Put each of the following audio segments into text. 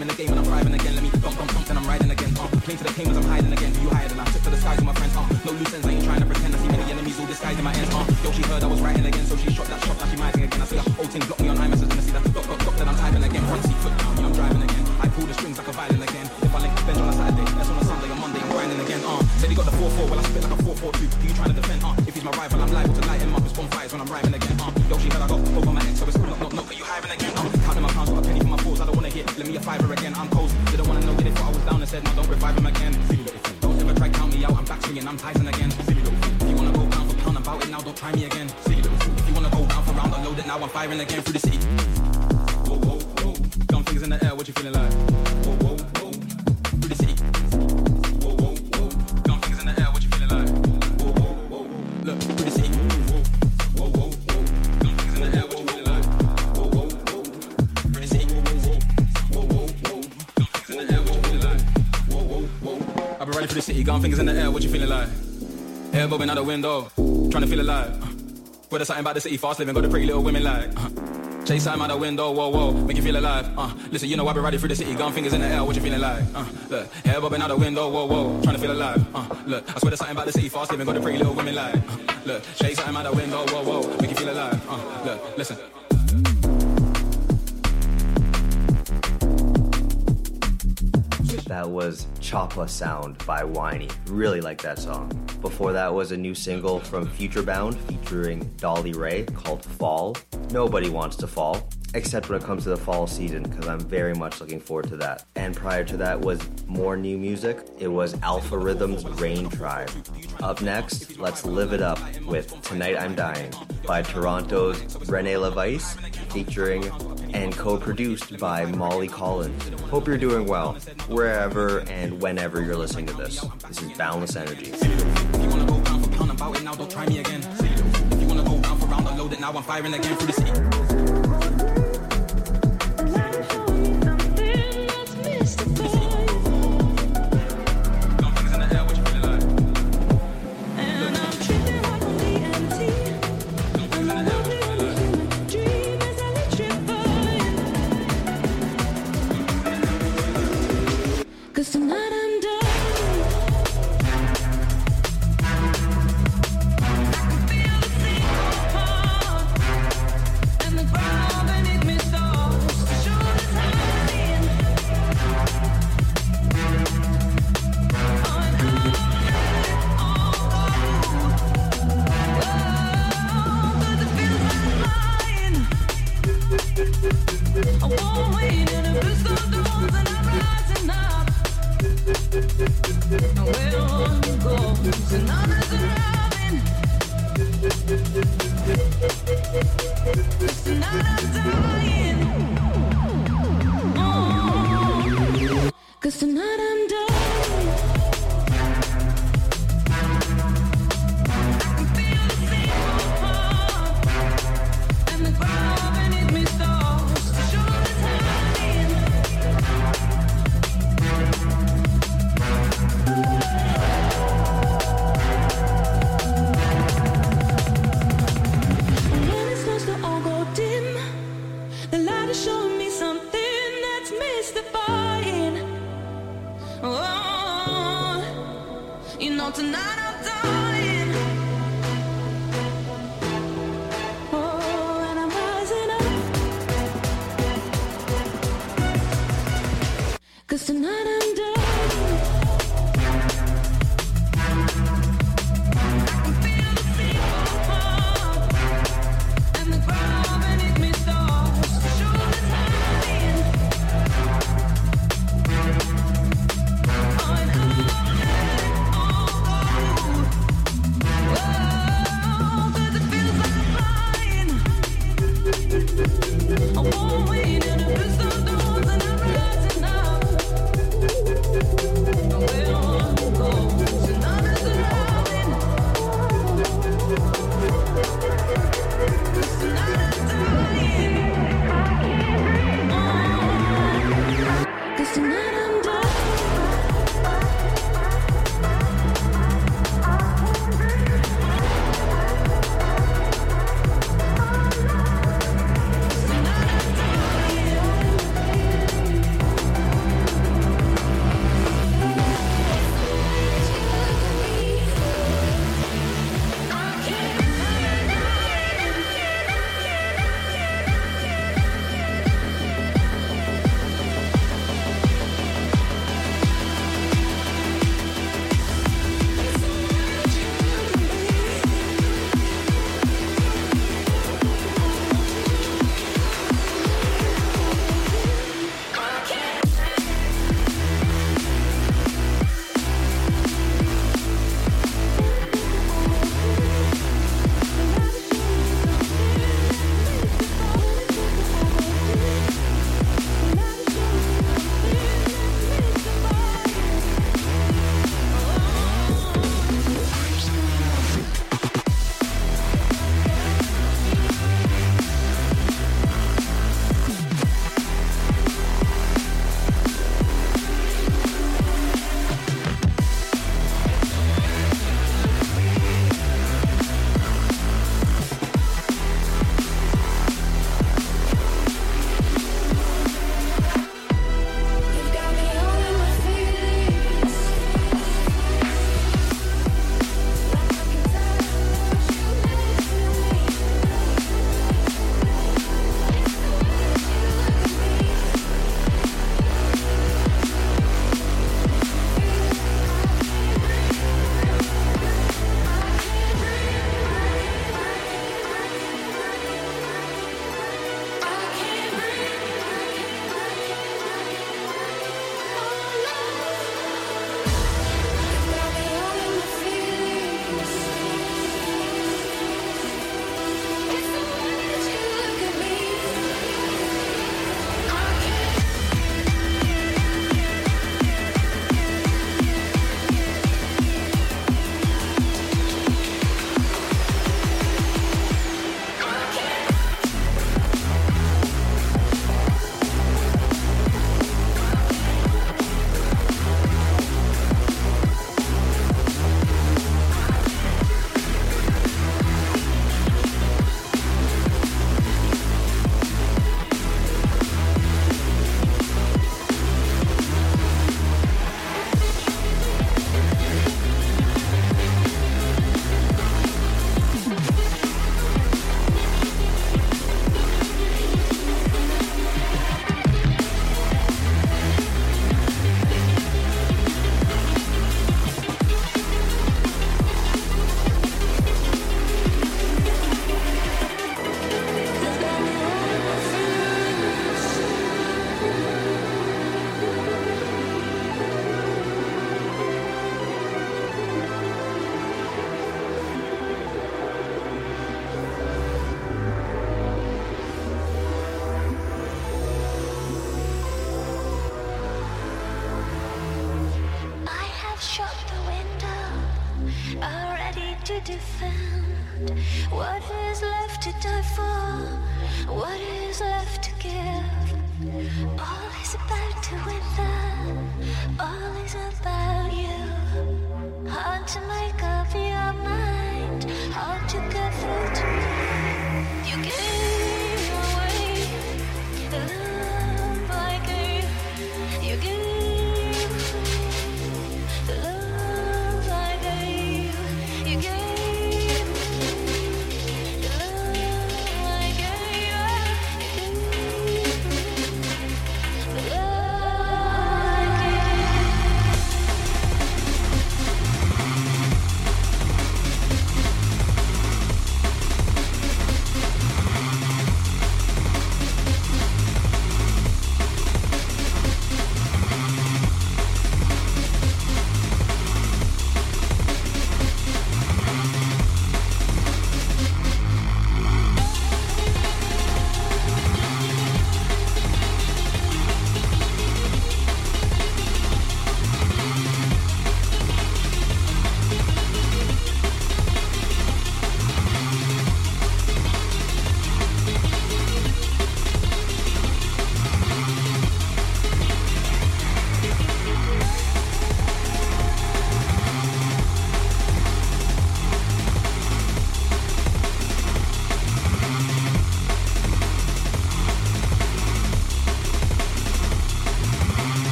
name in the game and I'm thriving again. Let me dump, then I'm riding again. Cling to the pain as I'm hiding again. You higher than I tip to the skies with my friends. No loose ends, I ain't trying to pretend. I see many enemies all disguising my ends. Yo, she heard I was writing again, so she shot that shot, now she mizing again. I see her old thing block me on iMessage, and I see that dot, then I'm typing again. Front seat, foot down, yeah, I'm driving again. I pull the strings like a violin again. If I link bench on a Saturday, that's on a Sunday, on Monday, I'm grinding again. Said he got the 4-4, well I spit like a 4-4-2. Who you trying to defend? If he's my rival, I'm liable to light him up. It's bonfires when I'm rhyming again. Yo, she heard I got over my ex, so it's not, are you hiving again? Counting my pounds, got a penny for my pause. I don't wanna hit, let me a fiver again. I'm cold, didn't wanna know that if I was down and said, no, don't revive him again. Don't ever try count me out, I'm back swinging, I'm Tyson again. If you wanna go pound for pound about it now, don't try me again. If you wanna go round for round, unload it now, I'm firing again through the city. Whoa, whoa, whoa. Gun fingers in the air, what you feeling like? Whoa, whoa, whoa. Through the city. Whoa, whoa, whoa. Gun fingers in the air, what you feeling like? Whoa, whoa, whoa. Look, through the city. Whoa, whoa, whoa. Gun fingers in the air, what you feeling like? Whoa, whoa, whoa. Through the city. Whoa, whoa, whoa. Gun fingers in the air, what you feeling like? Whoa, whoa, whoa. I've been running through the city, gun fingers in the air, what you feeling like? Hair bobbing out the window, trying to feel alive. Whether something about the city, fast living, got the pretty little women like. Chase time out the window, whoa, whoa, make you feel alive. Listen, you know I've been riding through the city, gun fingers in the air, what you feeling like? Look, hair bobbing out the window, whoa, whoa, trying to feel alive. Look, I swear there's something about the city, fast living, got the pretty little women like. Look, chase time out the window, whoa, whoa, make you feel alive. Look, listen. That was Choppa Sound by Whiny. Really like that song. Before that was a new single from Futurebound featuring Dolly Ray called Fall. Nobody wants to fall, except when it comes to the fall season, because I'm very much looking forward to that. And prior to that was more new music. It was Alpha Rhythm's Rain Tribe. Up next, let's live it up with Tonight I'm Dying by Toronto's Renee LaVice featuring and co-produced by Molly Collins. Hope you're doing well, wherever and whenever you're listening to this. This is Boundless Energy. If you wanna go round for pound about it now, don't try me again. If you wanna go round for round, unload it now, I'm firing again through the city. shut the window, are ready to defend. What is left to die for? What is left to give? All is about to wither. All is about you. Hard to make up your mind. Hard to get through to me. You gave away the love I gave. You gave the love I gave. You gave the love I gave. The love I gave.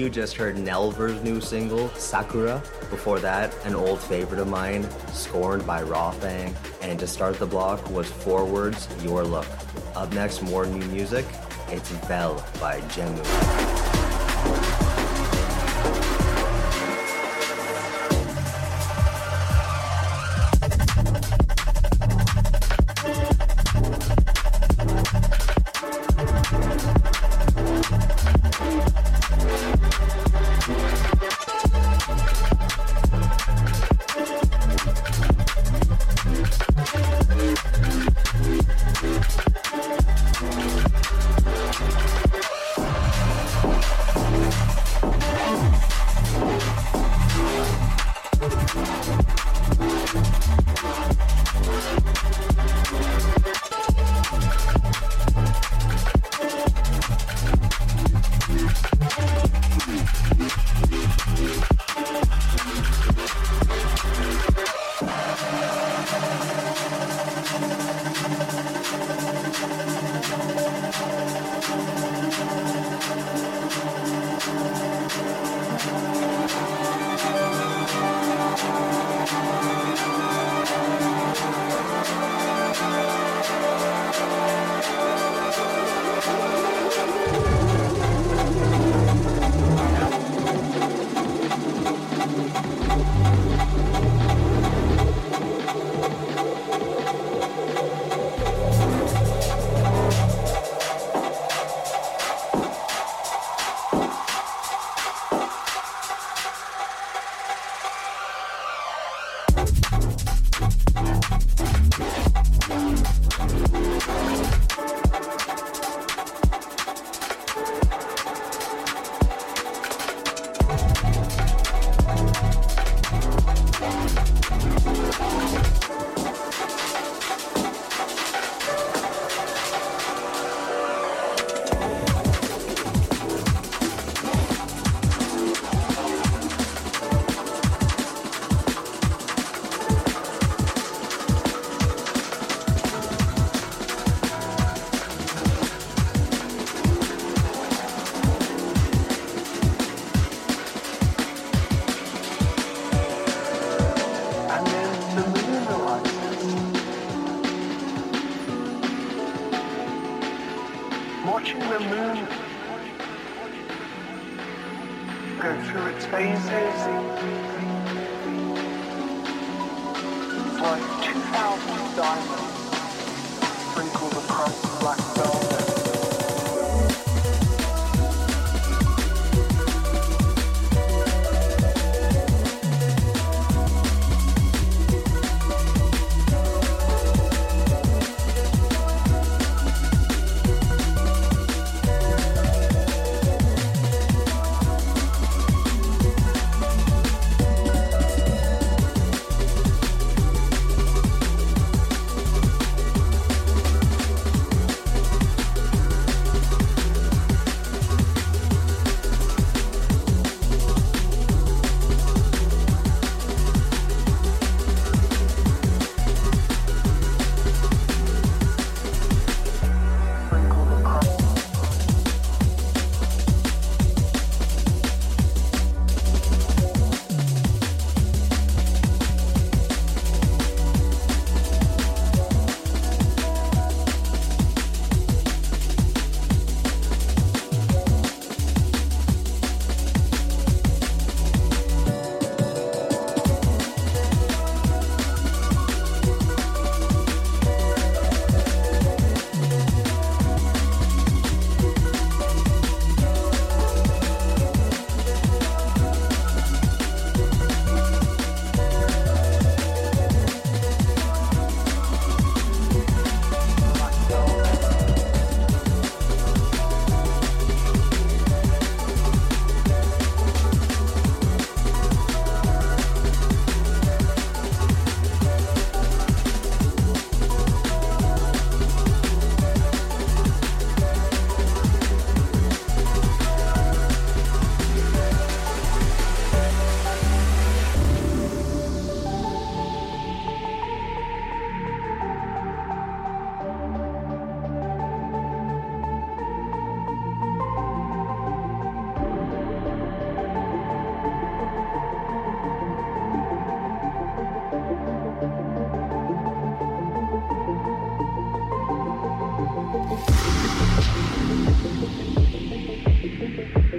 You just heard Nelver's new single, Sakura. Before that, an old favorite of mine, Scorned by Rawfang. And to start the block was Forward's Your Look. Up next, more new music. It's Vel by Jemu.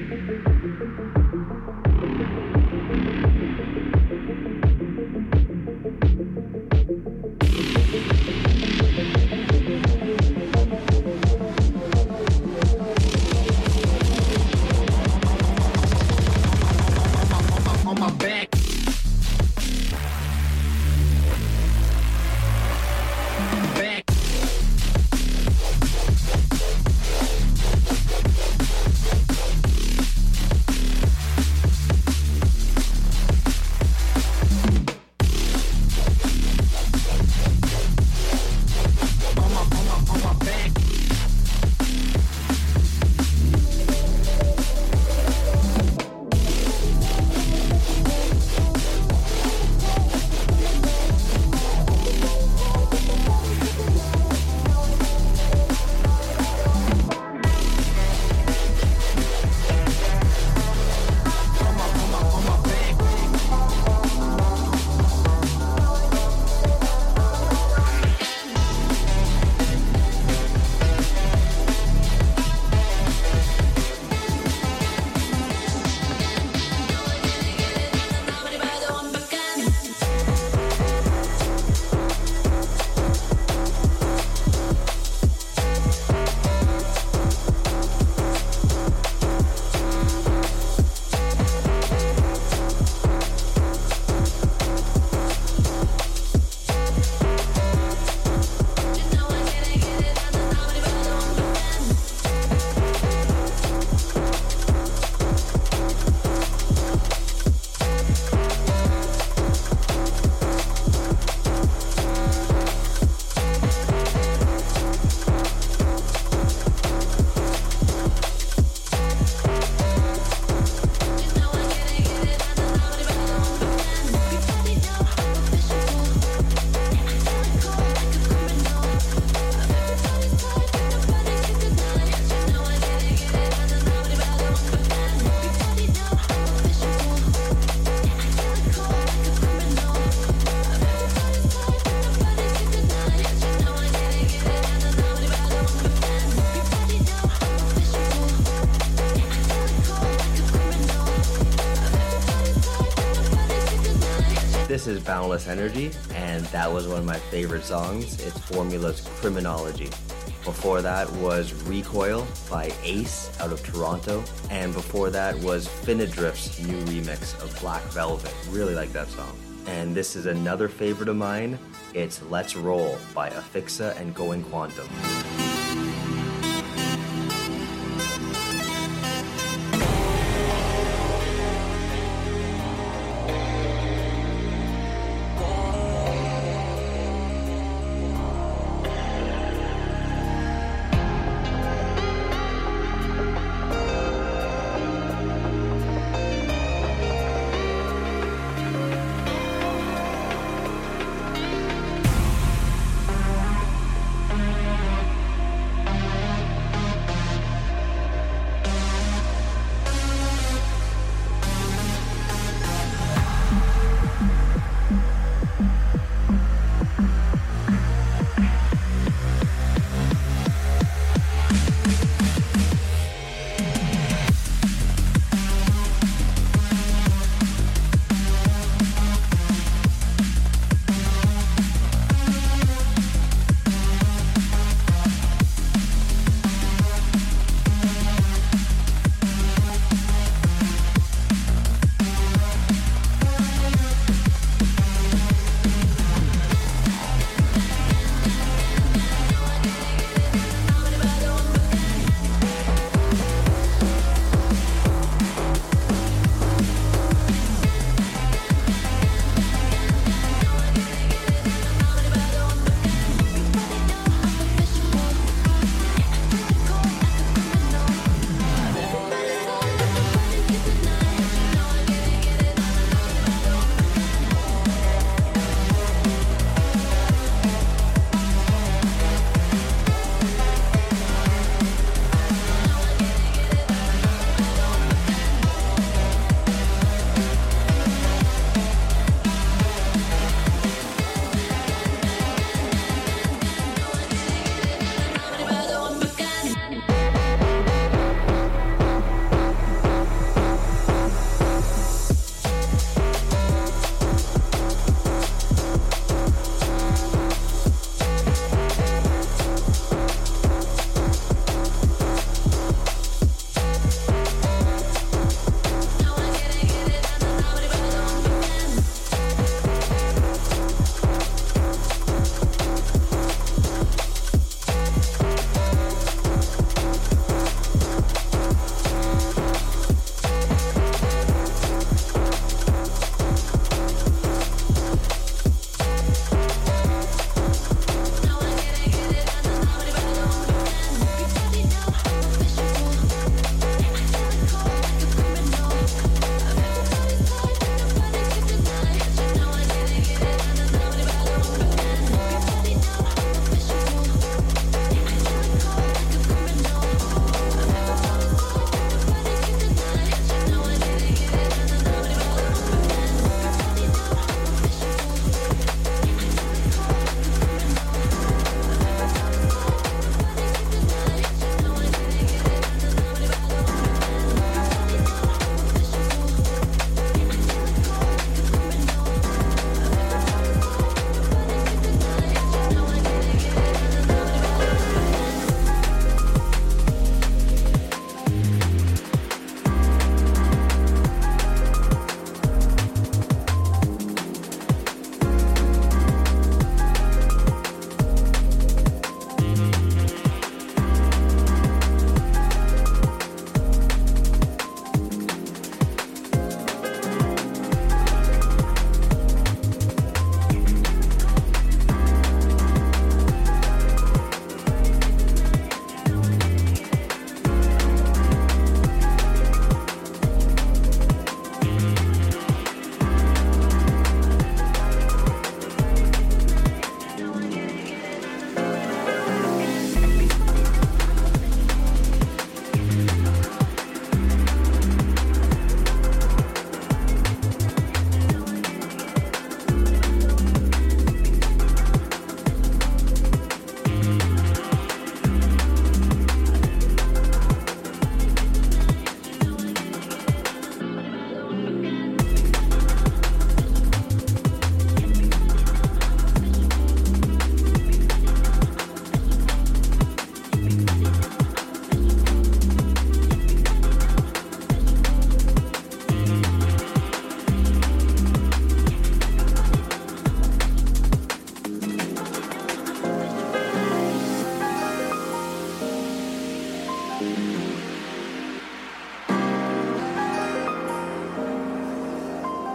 This is Boundless Energy, and that was one of my favorite songs. It's Formula's Criminology. Before that was Recoil by Ace out of Toronto, and before that was Finadrift's new remix of Black Velvet. Really like that song. And this is another favorite of mine. It's Let's Roll by Afixa and Going Quantum.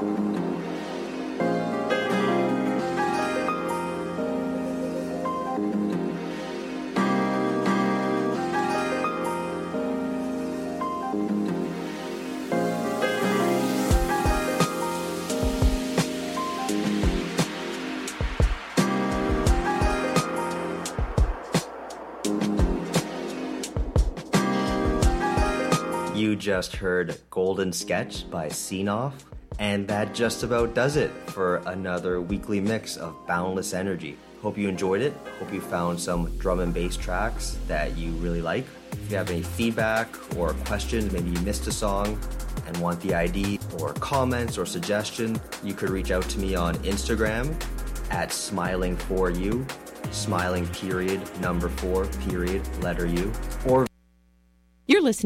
You just heard Golden Sketch by Seenoff, and that just about does it for another weekly mix of Boundless Energy. Hope you enjoyed it. Hope you found some drum and bass tracks that you really like. If you have any feedback or questions, maybe you missed a song and want the ID or comments or suggestions, you could reach out to me on Instagram at smiling4u, smiling period, number 4 period, letter U, or You're listening